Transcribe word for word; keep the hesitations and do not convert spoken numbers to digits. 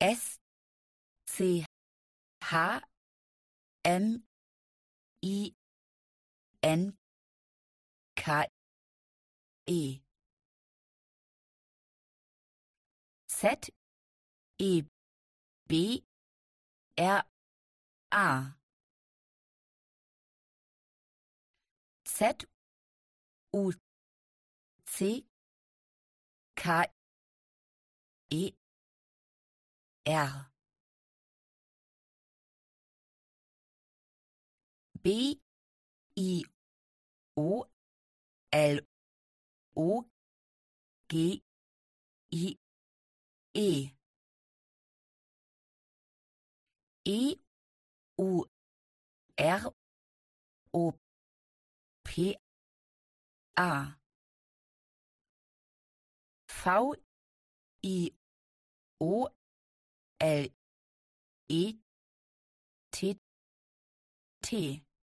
S C H M I N K E Z E B R A Z U C K E R B I O L O G I E E U R O P A V I O L E T T